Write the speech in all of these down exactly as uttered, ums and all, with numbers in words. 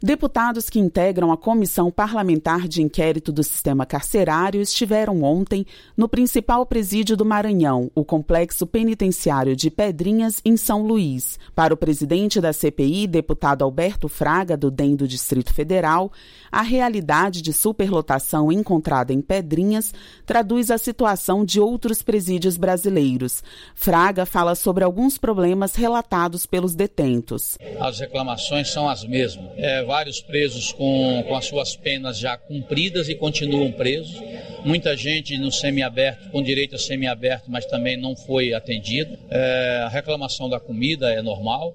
Deputados que integram a Comissão Parlamentar de Inquérito do Sistema Carcerário estiveram ontem no principal presídio do Maranhão, o Complexo Penitenciário de Pedrinhas, em São Luís. Para o presidente da C P I, deputado Alberto Fraga, do D E M do Distrito Federal, a realidade de superlotação encontrada em Pedrinhas traduz a situação de outros presídios brasileiros. Fraga fala sobre alguns problemas relatados pelos detentos. As reclamações são as mesmas. É, vários presos com, com as suas penas já cumpridas e continuam presos. Muita gente no semiaberto, com direito a semiaberto, mas também não foi atendido. É, a reclamação da comida é normal.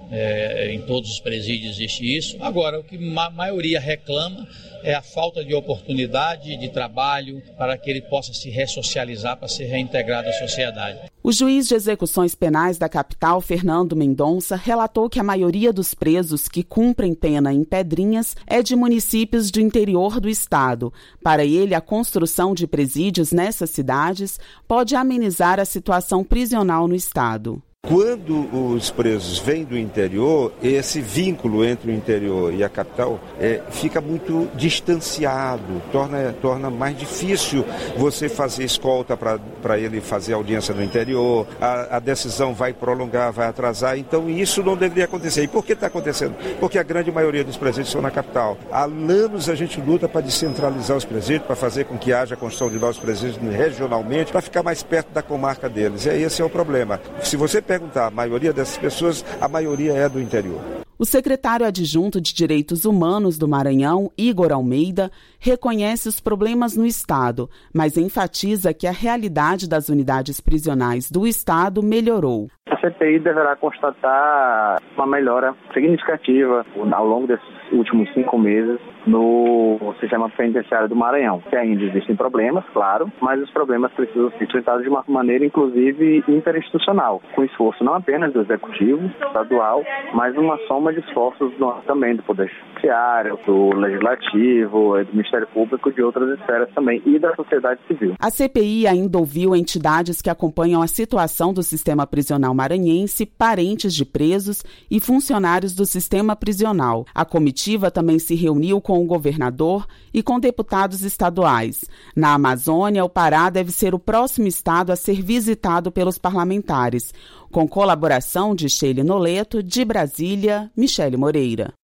É, em todos os presídios existe isso. Agora, o que a maioria reclama é a falta de oportunidade de trabalho para que ele possa se ressocializar, para ser reintegrado à sociedade. O juiz de execuções penais da capital, Fernando Mendonça, relatou que a maioria dos presos que cumprem pena em Pedrinhas é de municípios do interior do estado. Para ele, a construção de presídios nessas cidades pode amenizar a situação prisional no estado. Quando os presos vêm do interior, esse vínculo entre o interior e a capital é, fica muito distanciado, torna, torna mais difícil você fazer escolta para ele fazer audiência no interior, a, a decisão vai prolongar, vai atrasar, então isso não deveria acontecer. E por que está acontecendo? Porque a grande maioria dos presídios são na capital. Há anos a gente luta para descentralizar os presídios, para fazer com que haja a construção de novos presídios regionalmente, para ficar mais perto da comarca deles. E esse é o problema. Se você perguntar, a maioria dessas pessoas, a maioria é do interior. O secretário adjunto de Direitos Humanos do Maranhão, Igor Almeida, reconhece os problemas no estado, mas enfatiza que a realidade das unidades prisionais do estado melhorou. A C P I deverá constatar uma melhora significativa ao longo desses últimos cinco meses no sistema penitenciário do Maranhão. Que ainda existem problemas, claro, mas os problemas precisam ser tratados de uma maneira, inclusive, interinstitucional, com esforço não apenas do Executivo estadual, mas uma soma de esforços do, também do Poder Judiciário, do Legislativo, do Ministério Público, de outras esferas também, e da sociedade civil. A C P I ainda ouviu entidades que acompanham a situação do sistema prisional maranhense, parentes de presos e funcionários do sistema prisional. A comitiva também se reuniu com o governador e com deputados estaduais. Na Amazônia, o Pará deve ser o próximo estado a ser visitado pelos parlamentares, com colaboração de Sheila Noleto, de Brasília, Michele Moreira.